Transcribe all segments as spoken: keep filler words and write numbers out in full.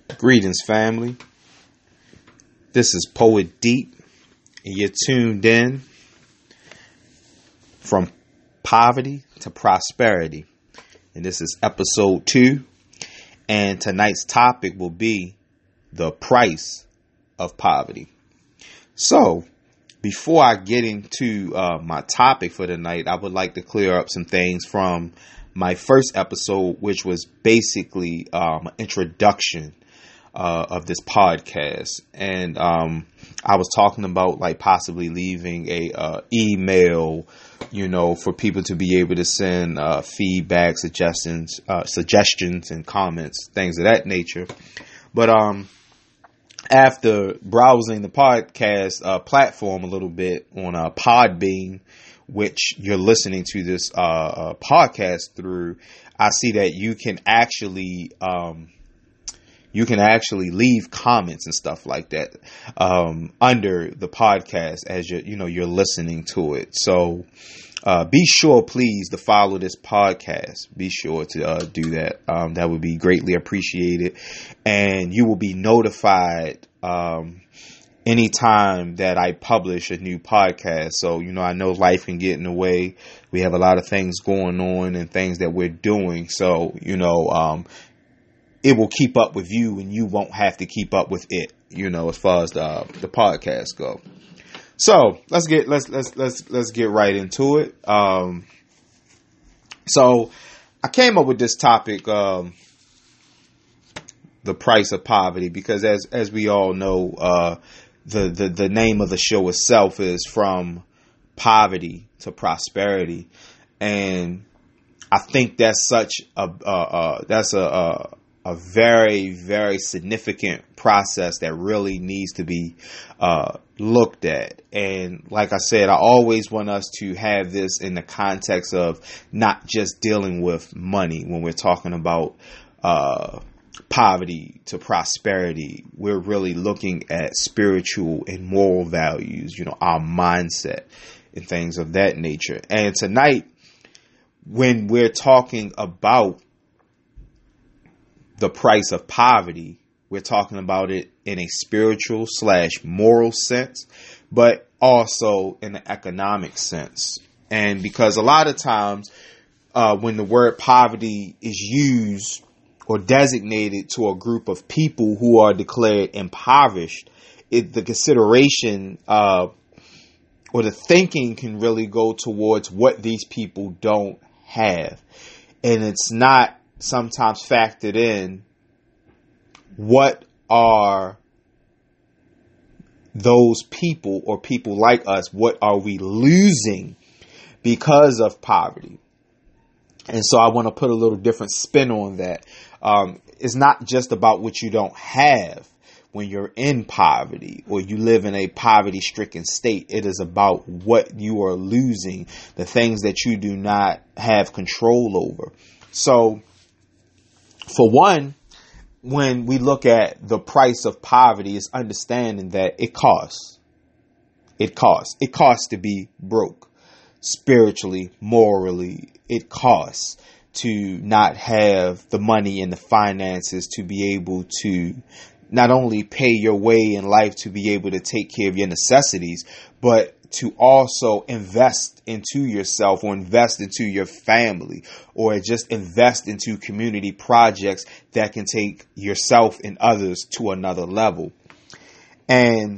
Greetings, family. This is Poet Deep, and you're tuned in from poverty to prosperity. And this is episode two. And tonight's topic will be the price of poverty. So, before I get into uh, my topic for tonight, I would like to clear up some things from my first episode, which was basically um, an introduction Uh, of this podcast. And um, I was talking about like possibly leaving a uh, email, you know, for people to be able to send uh, feedback, suggestions, uh, suggestions and comments, things of that nature. But um, after browsing the podcast uh, platform a little bit on uh, Podbean, which you're listening to this uh, uh, podcast through, I see that you can actually um, You can actually leave comments and stuff like that um, under the podcast as you you know you're listening to it. So uh, be sure, please, to follow this podcast. Be sure to uh, do that. Um, that would be greatly appreciated, and you will be notified um, anytime that I publish a new podcast. So you know, I know life can get in the way. We have a lot of things going on and things that we're doing. So you know. Um, It will keep up with you, and you won't have to keep up with it. You know, as far as the the podcast go. So let's get let's let's let's let's get right into it. Um, so I came up with this topic, um, the price of poverty, because as as we all know, uh, the the the name of the show itself is From Poverty to Prosperity, and I think that's such a uh, uh, that's a, a a very, very significant process that really needs to be uh, looked at. And like I said, I always want us to have this in the context of not just dealing with money when we're talking about uh, poverty to prosperity. We're really looking at spiritual and moral values, you know, our mindset and things of that nature. And tonight, when we're talking about the price of poverty, we're talking about it in a spiritual slash moral sense, but also in an economic sense. And because a lot of times uh, when the word poverty is used or designated to a group of people who are declared impoverished, it, the consideration uh, or the thinking can really go towards what these people don't have. And it's not sometimes factored in what are those people or people like us, what are we losing because of poverty? And so I want to put a little different spin on that. Um, it's not just about what you don't have when you're in poverty or you live in a poverty-stricken state. It is about what you are losing, the things that you do not have control over. So, for one, when we look at the price of poverty, is understanding that it costs. It costs. It costs to be broke. Spiritually, morally, it costs to not have the money and the finances to be able to not only pay your way in life to be able to take care of your necessities, but to also invest into yourself or invest into your family or just invest into community projects that can take yourself and others to another level. And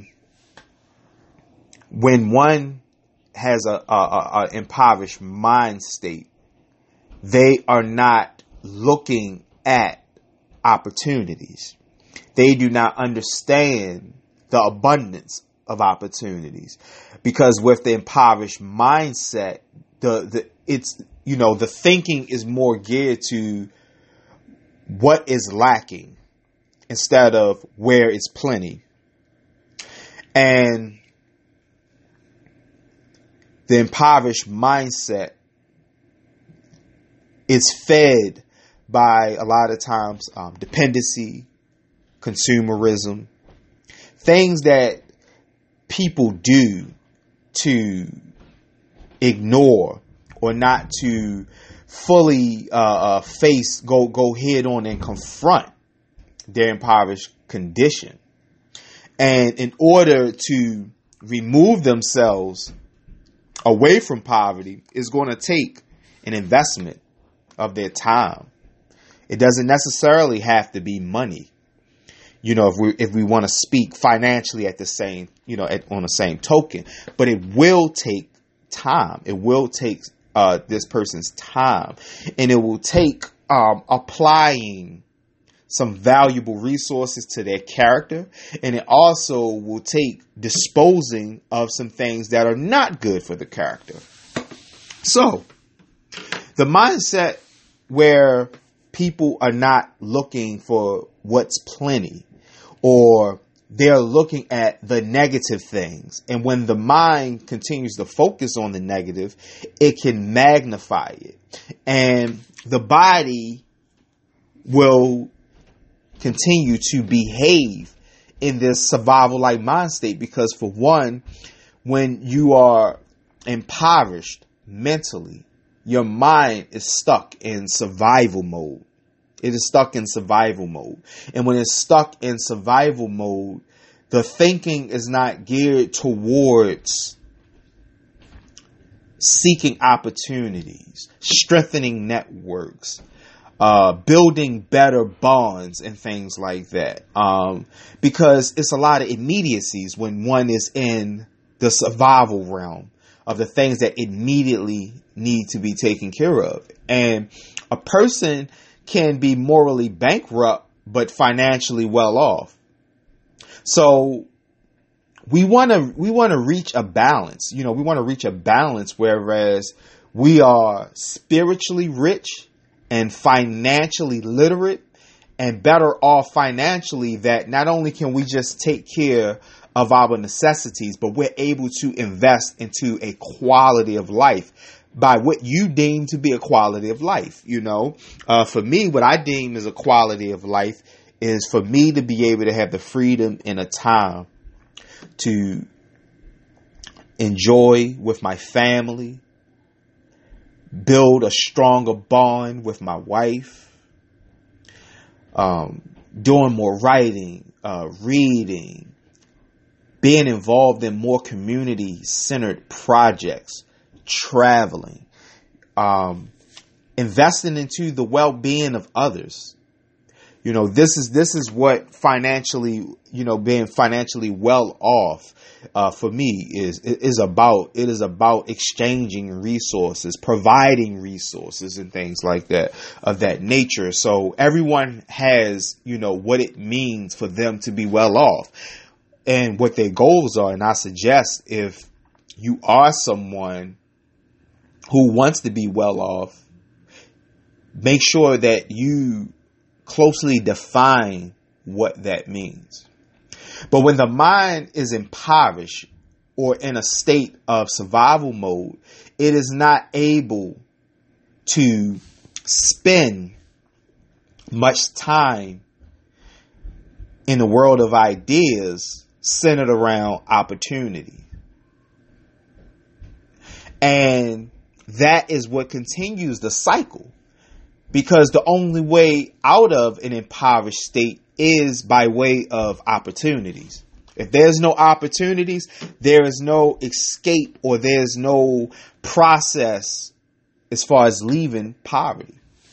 when one has a, a, a, a impoverished mind state, they are not looking at opportunities. They do not understand the abundance of opportunities, because with the impoverished mindset, the, the it's, you know, the thinking is more geared to what is lacking instead of where it's plenty. And the impoverished mindset is fed by a lot of times um, dependency, consumerism, things that people do to ignore or not to fully uh, uh, face, go go head on and confront their impoverished condition. And in order to remove themselves away from poverty is going to take an investment of their time. It doesn't necessarily have to be money. You know, if we if we want to speak financially at the same, you know, at, on the same token, but it will take time. It will take uh, this person's time, and it will take um, applying some valuable resources to their character, and it also will take disposing of some things that are not good for the character. So, the mindset where people are not looking for what's plenty, or they're looking at the negative things. And when the mind continues to focus on the negative, it can magnify it. And the body will continue to behave in this survival-like mind state because, for one, when you are impoverished mentally, your mind is stuck in survival mode. It is stuck in survival mode. And when it's stuck in survival mode, the thinking is not geared towards seeking opportunities, strengthening networks, uh, building better bonds and things like that. Um, because it's a lot of immediacies when one is in the survival realm of the things that immediately need to be taken care of. And a person can be morally bankrupt, but financially well off. So we want to, we want to reach a balance. You know, we want to reach a balance whereas we are spiritually rich and financially literate and better off financially, that not only can we just take care of our necessities, but we're able to invest into a quality of life by what you deem to be a quality of life. You know, uh, for me, what I deem as a quality of life is for me to be able to have the freedom and a time to enjoy with my family, build a stronger bond with my wife, um, doing more writing, uh, reading, being involved in more community-centered projects, traveling, um, investing into the well-being of others. You know, this is this is what financially, you know, being financially well off uh, for me is is about. It is about exchanging resources, providing resources, and things like that of that nature. So everyone has, you know, what it means for them to be well off and what their goals are. And I suggest if you are someone who wants to be well off, make sure that you closely define what that means. But when the mind is impoverished or in a state of survival mode, it is not able to spend much time in the world of ideas centered around opportunity. And that is what continues the cycle. Because the only way out of an impoverished state is by way of opportunities. If there's no opportunities, there is no escape or there's no process as far as leaving poverty.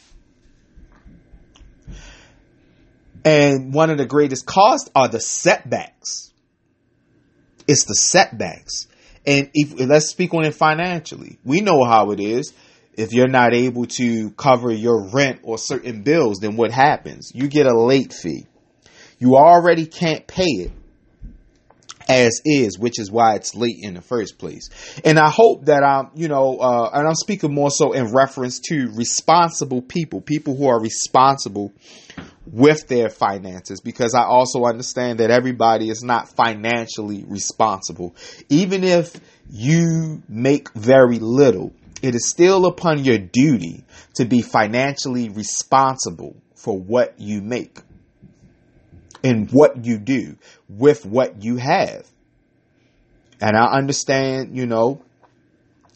And one of the greatest costs are the setbacks. It's the setbacks. And if, let's speak on it financially. We know how it is. If you're not able to cover your rent or certain bills, then what happens? You get a late fee. You already can't pay it as is, which is why it's late in the first place. And I hope that I'm, you know, uh, and I'm speaking more so in reference to responsible people, people who are responsible with their finances, because I also understand that everybody is not financially responsible. Even if you make very little, it is still upon your duty to be financially responsible for what you make and what you do with what you have. And I understand, you know,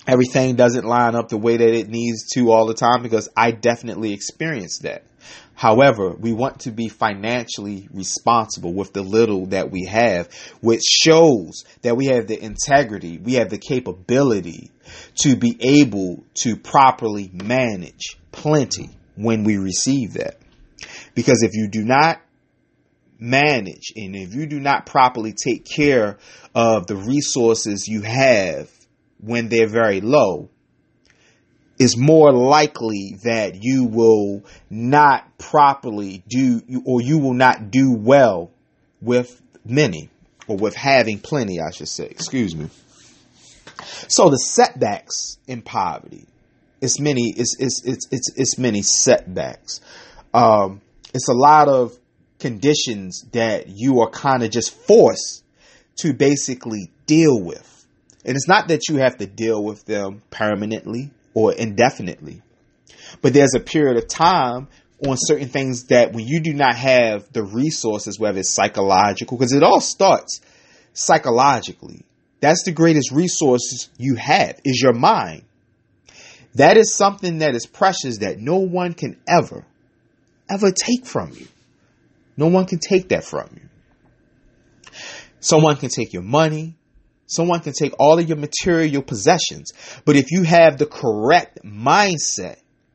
everything doesn't line up the way that it needs to all the time, because I definitely experienced that. However, we want to be financially responsible with the little that we have, which shows that we have the integrity, we have the capability to be able to properly manage plenty when we receive that. Because if you do not manage, and if you do not properly take care of the resources you have when they're very low, it's more likely that you will not properly do, or you will not do well with many, or with having plenty, I should say. Excuse me. So the setbacks in poverty, it's many, it's it's it's it's, it's many setbacks. Um, it's a lot of conditions that you are kind of just forced to basically deal with. And it's not that you have to deal with them permanently or indefinitely, but there's a period of time on certain things that when you do not have the resources, whether it's psychological, because it all starts psychologically. That's the greatest resources you have, is your mind. That is something that is precious, that no one can ever, ever take from you. No one can take that from you. Someone can take your money. Someone can take all of your material possessions. But if you have the correct mindset,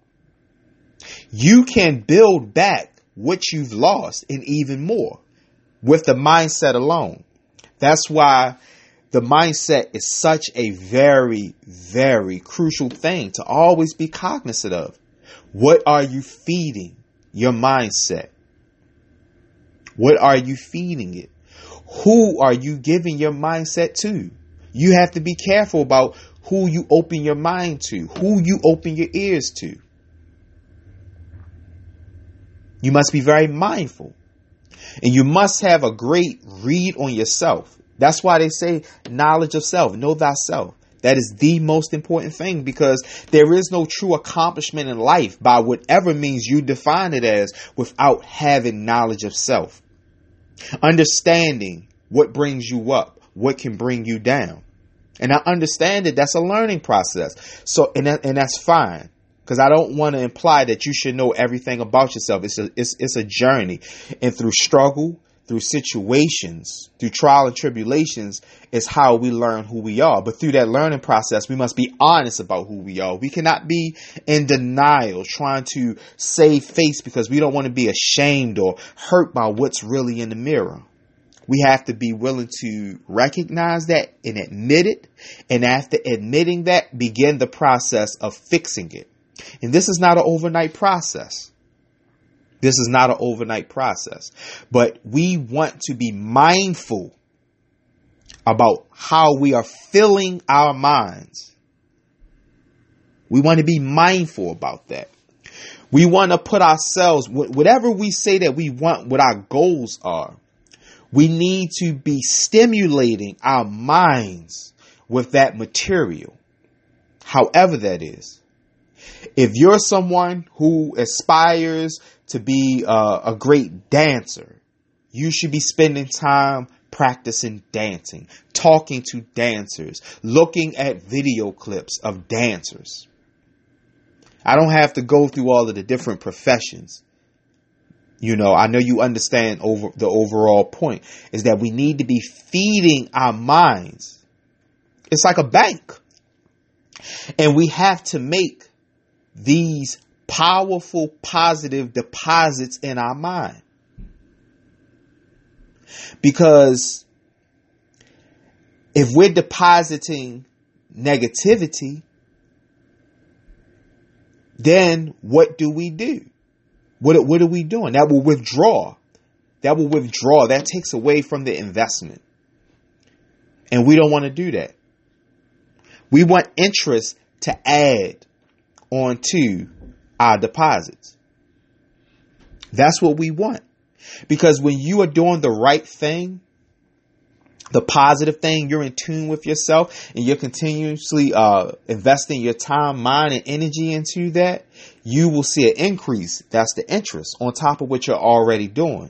you can build back what you've lost and even more with the mindset alone. That's why the mindset is such a very, very crucial thing to always be cognizant of. What are you feeding your mindset? What are you feeding it? Who are you giving your mindset to? You have to be careful about who you open your mind to, who you open your ears to. You must be very mindful. And you must have a great read on yourself. That's why they say knowledge of self, know thyself. That is the most important thing, because there is no true accomplishment in life by whatever means you define it as without having knowledge of self. Understanding what brings you up, what can bring you down. And I understand that that's a learning process. So, and that, and that's fine, because I don't want to imply that you should know everything about yourself. It's a, it's, it's a journey, and through struggle, through situations, through trial and tribulations is how we learn who we are. But through that learning process, we must be honest about who we are. We cannot be in denial, trying to save face because we don't want to be ashamed or hurt by what's really in the mirror. We have to be willing to recognize that and admit it. And after admitting that, begin the process of fixing it. And this is not an overnight process. This is not an overnight process, but we want to be mindful about how we are filling our minds. We want to be mindful about that. We want to put ourselves, whatever we say that we want, what our goals are, we need to be stimulating our minds with that material, however that is. If you're someone who aspires to be uh, a great dancer, you should be spending time practicing dancing, talking to dancers, looking at video clips of dancers. I don't have to go through all of the different professions. You know, I know you understand over the overall point is that we need to be feeding our minds. It's like a bank. And we have to make these powerful, positive deposits in our mind. Because if we're depositing negativity, then what do we do? What, what are we doing? That will withdraw. That will withdraw. That takes away from the investment. And we don't want to do that. We want interest to add onto our deposits. That's what we want. Because when you are doing the right thing, the positive thing, you're in tune with yourself and you're continuously uh, investing your time, mind, and energy into that, you will see an increase. That's the interest on top of what you're already doing.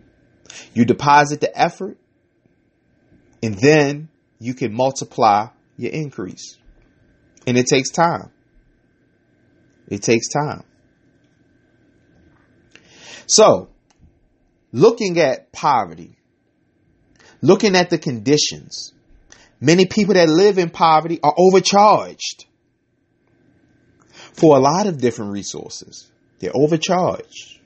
You deposit the effort, and then you can multiply you increase. And it takes time. It takes time. So, looking at poverty, looking at the conditions, many people that live in poverty are overcharged for a lot of different resources. They're overcharged.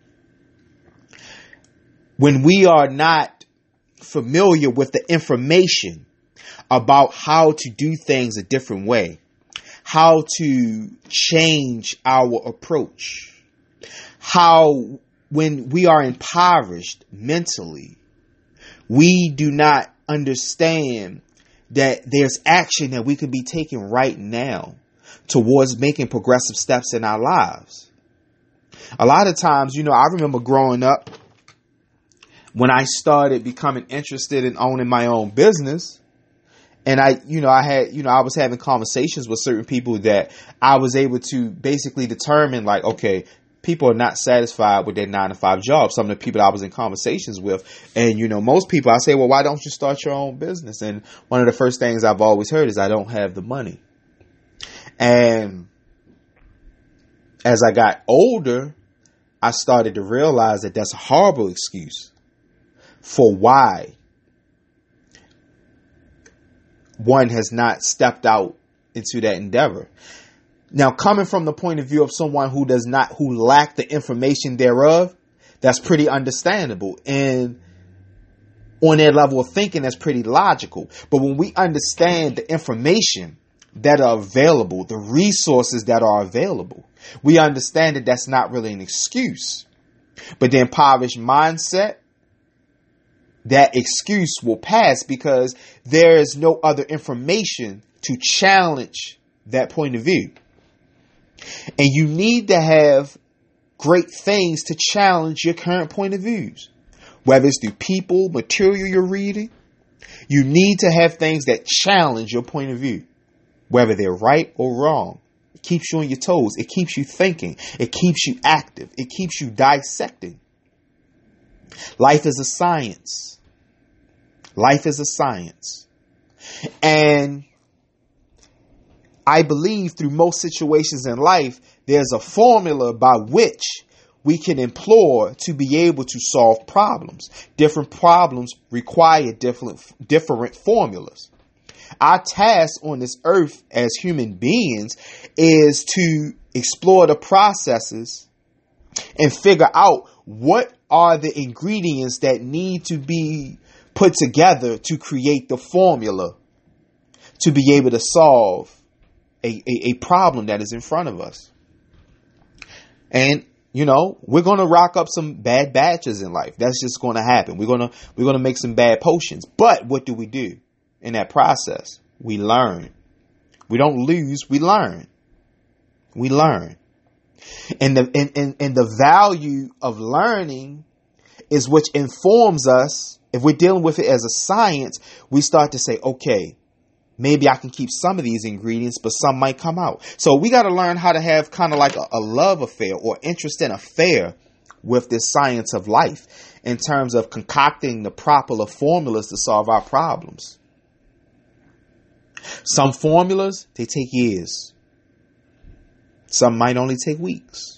When we are not familiar with the information about how to do things a different way, how to change our approach, how when we are impoverished mentally, we do not understand that there's action that we could be taking right now towards making progressive steps in our lives. A lot of times, you know, I remember growing up when I started becoming interested in owning my own business. And I, you know, I had, you know, I was having conversations with certain people that I was able to basically determine, like, okay, people are not satisfied with their nine to five jobs. Some of the people I was in conversations with, and, you know, most people, I say, well, why don't you start your own business? And one of the first things I've always heard is I don't have the money. And as I got older, I started to realize that that's a horrible excuse for why one has not stepped out into that endeavor. Now, coming from the point of view of someone who does not, who lack the information thereof, that's pretty understandable. And on their level of thinking, that's pretty logical. But when we understand the information that are available, the resources that are available, we understand that that's not really an excuse. But the impoverished mindset, that excuse will pass because there is no other information to challenge that point of view. And you need to have great things to challenge your current point of views. Whether it's through people, material you're reading, you need to have things that challenge your point of view. Whether they're right or wrong. It keeps you on your toes. It keeps you thinking. It keeps you active. It keeps you dissecting. Life is a science. Life is a science. And I believe through most situations in life, there's a formula by which we can employ to be able to solve problems. Different problems require different, different formulas. Our task on this earth as human beings is to explore the processes and figure out what are the ingredients that need to be put together to create the formula to be able to solve a, a, a problem that is in front of us. And, you know, we're going to rock up some bad batches in life. That's just going to happen. We're going to, we're going to make some bad potions. But what do we do in that process? We learn. We don't lose. We learn. We learn. And the, and, and, and the value of learning is which informs us. If we're dealing with it as a science, we start to say, okay, maybe I can keep some of these ingredients, but some might come out. So we got to learn how to have kind of like a, a love affair or interest in affair with this science of life in terms of concocting the proper formulas to solve our problems. Some formulas, they take years. Some might only take weeks.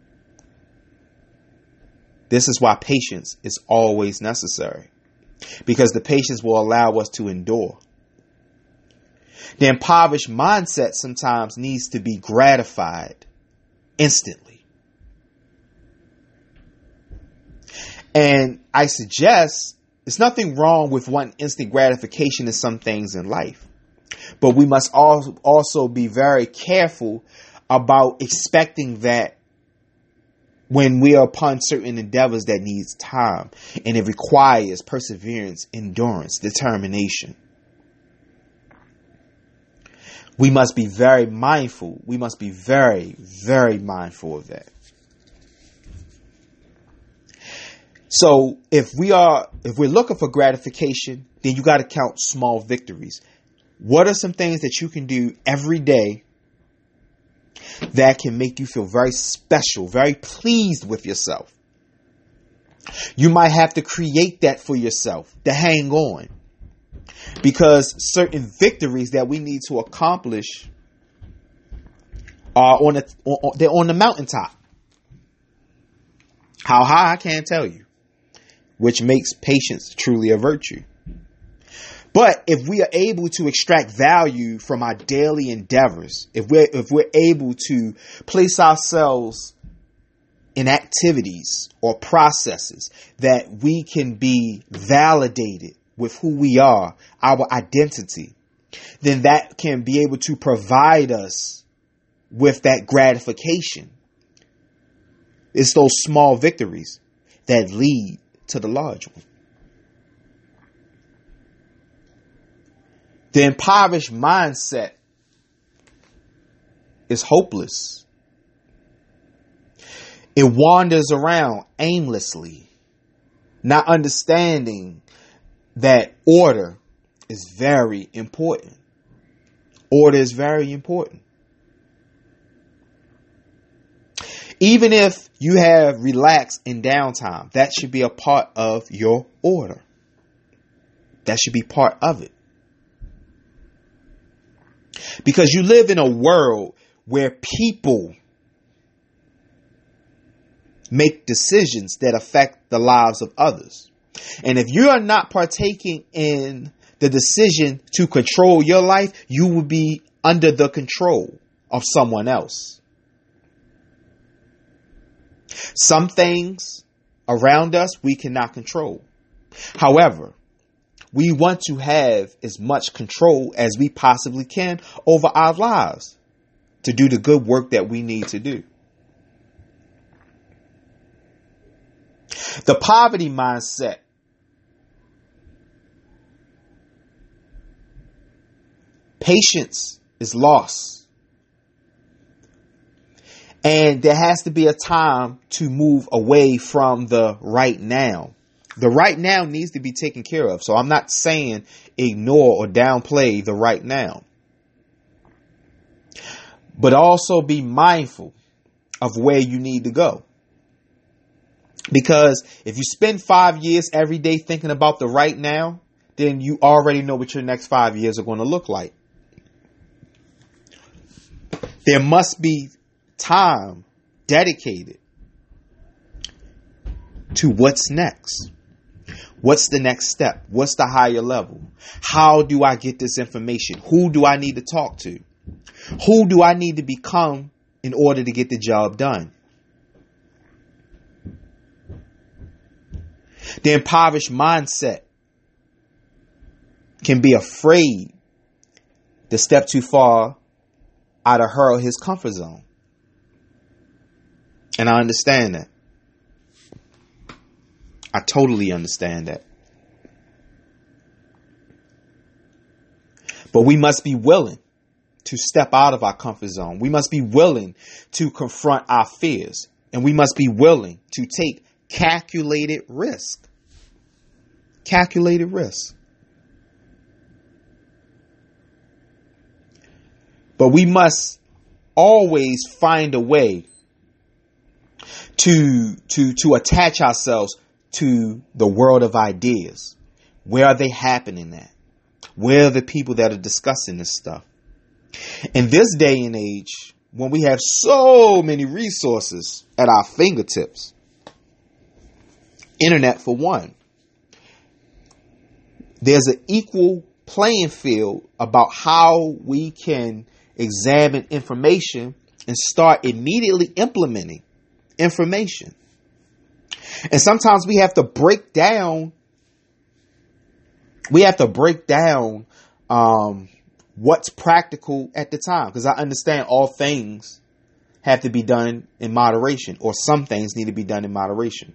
This is why patience is always necessary, because the patience will allow us to endure. The impoverished mindset sometimes needs to be gratified instantly. And I suggest there's nothing wrong with wanting instant gratification in some things in life. But we must also be very careful about expecting that when we are upon certain endeavors that needs time, and it requires perseverance, endurance, determination. We must be very mindful. We must be very, very mindful of that. So if we are, if we're looking for gratification, then you got to count small victories. What are some things that you can do every day that can make you feel very special, very pleased with yourself? You might have to create that for yourself to hang on. because certain victories that we need to accomplish are on, a, on they're on the mountaintop. How high, I can't tell you, which makes patience truly a virtue. But if we are able to extract value from our daily endeavors, if we're, if we're able to place ourselves in activities or processes that we can be validated with who we are, our identity, then that can be able to provide us with that gratification. It's those small victories that lead to the large one. The impoverished mindset is hopeless. It wanders around aimlessly, not understanding that order is very important. Order is very important. Even if you have relaxed and downtime, that should be a part of your order. That should be part of it. Because you live in a world where people make decisions that affect the lives of others. And if you are not partaking in the decision to control your life, you will be under the control of someone else. Some things around us we cannot control. However, we want to have as much control as we possibly can over our lives to do the good work that we need to do. The poverty mindset patience is lost. And there has to be a time to move away from the right now. The right now needs to be taken care of. So I'm not saying ignore or downplay the right now. But also be mindful of where you need to go. Because if you spend five years every day thinking about the right now, then you already know what your next five years are going to look like. There must be time dedicated to what's next. What's the next step? What's the higher level? How do I get this information? Who do I need to talk to? Who do I need to become in order to get the job done? The impoverished mindset can be afraid to step too far out of her or his comfort zone. And I understand that. I totally understand that. But we must be willing to step out of our comfort zone. We must be willing to confront our fears. And we must be willing to take calculated risk. Calculated risk. But we must always find a way to, to, to attach ourselves to the world of ideas. Where are they happening at? Where are the people that are discussing this stuff? In this day and age, when we have so many resources at our fingertips, internet for one, there's an equal playing field about how we can examine information and start immediately implementing information. And sometimes we have to break down, we have to break down um, what's practical at the time. Because I understand all things have to be done in moderation, or some things need to be done in moderation.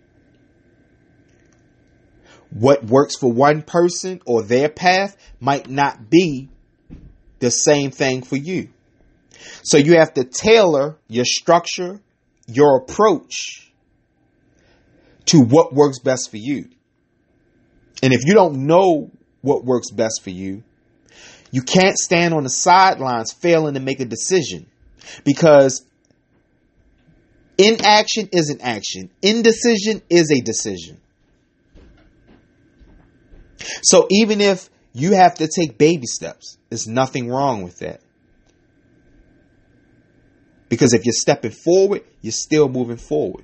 What works for one person or their path might not be the same thing for you. So you have to tailor your structure, your approach to what works best for you. And if you don't know what works best for you, you can't stand on the sidelines failing to make a decision, because inaction isn't action. Indecision is a decision. So even if You have to take baby steps. There's nothing wrong with that. Because if you're stepping forward, you're still moving forward.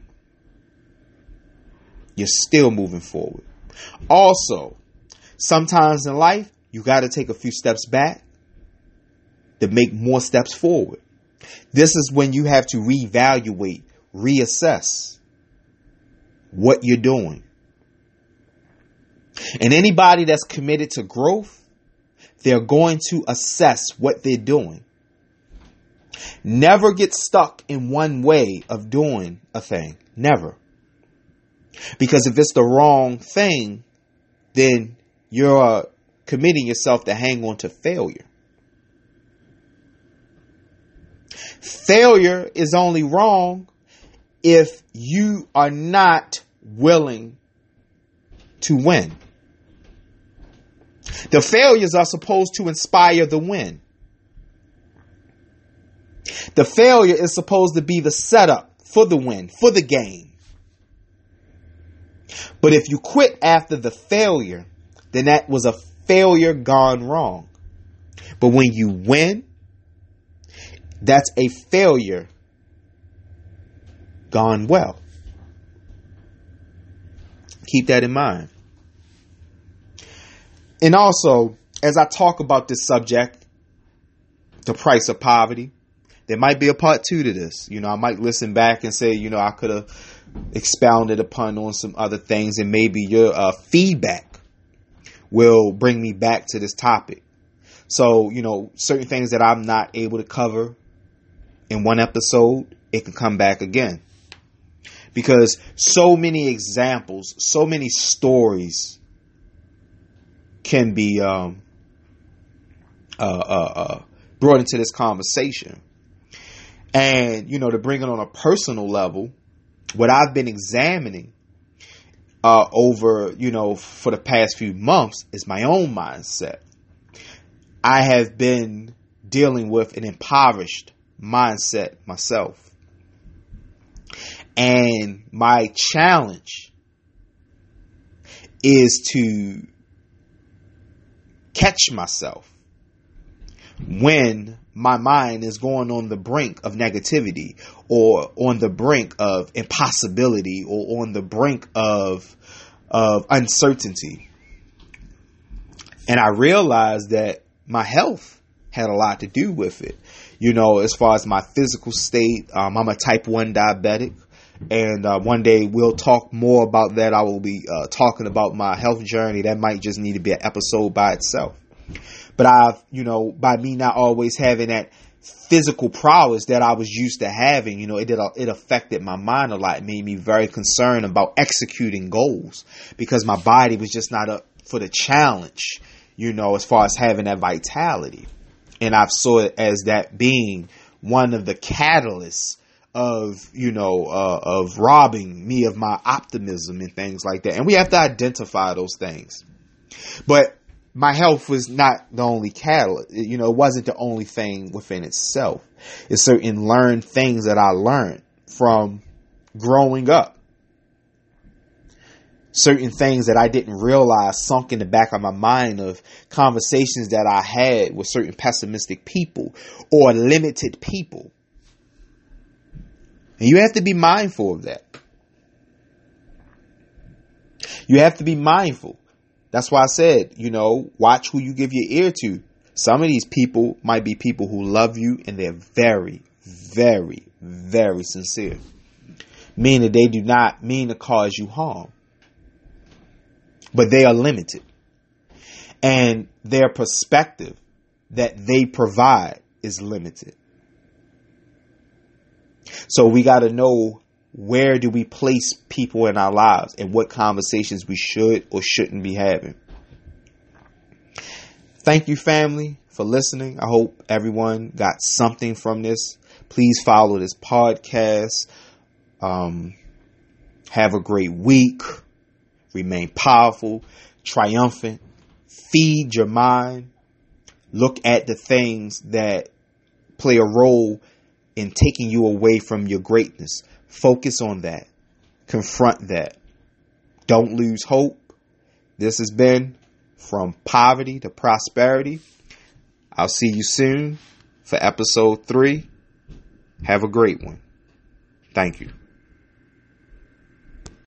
You're still moving forward. Also, sometimes in life, you got to take a few steps back to make more steps forward. This is when you have to reevaluate, reassess what you're doing. And anybody that's committed to growth, they're going to assess what they're doing. Never get stuck in one way of doing a thing. Never. Because if it's the wrong thing, then you're uh, committing yourself to hang on to failure. Failure is only wrong if you are not willing to win. The failures are supposed to inspire the win. The failure is supposed to be the setup for the win, for the game. But if you quit after the failure, then that was a failure gone wrong. But when you win, that's a failure gone well. Keep that in mind. And also, as I talk about this subject, the price of poverty, there might be a part two to this. You know, I might listen back and say, you know, I could have expounded upon on some other things, and maybe your uh, feedback will bring me back to this topic. So, you know, certain things that I'm not able to cover in one episode, it can come back again. Because so many examples, so many stories can be um, uh, uh, uh, brought into this conversation. And, you know, to bring it on a personal level, what I've been examining uh, over, you know, for the past few months is my own mindset. I have been dealing with an impoverished mindset myself. And my challenge is to catch myself when my mind is going on the brink of negativity, or on the brink of impossibility, or on the brink of of uncertainty. And I realized that my health had a lot to do with it. You know, as far as my physical state, um, I'm a type one diabetic. And uh, one day we'll talk more about that. I will be uh, talking about my health journey. That might just need to be an episode by itself. But I've, you know, by me not always having that physical prowess that I was used to having, you know, it did, it affected my mind a lot. It made me very concerned about executing goals, because my body was just not up for the challenge, you know, as far as having that vitality. And I've saw it as that being one of the catalysts of, you know, uh, of robbing me of my optimism and things like that. And we have to identify those things. But my health was not the only catalyst. You know, it wasn't the only thing within itself. It's certain learned things that I learned from growing up. Certain things that I didn't realize sunk in the back of my mind, of conversations that I had with certain pessimistic people or limited people. And you have to be mindful of that. You have to be mindful. That's why I said, you know, watch who you give your ear to. Some of these people might be people who love you, and they're very, very, very sincere. Meaning they do not mean to cause you harm. But they are limited. And their perspective that they provide is limited. So we got to know, where do we place people in our lives, and what conversations we should or shouldn't be having. Thank you, family, for listening. I hope everyone got something from this. Please follow this podcast. Um, have a great week. Remain powerful, triumphant. Feed your mind. Look at the things that play a role in taking you away from your greatness. Focus on that. Confront that. Don't lose hope. This has been from poverty to prosperity. I'll see you soon for episode three. Have a great one. Thank you.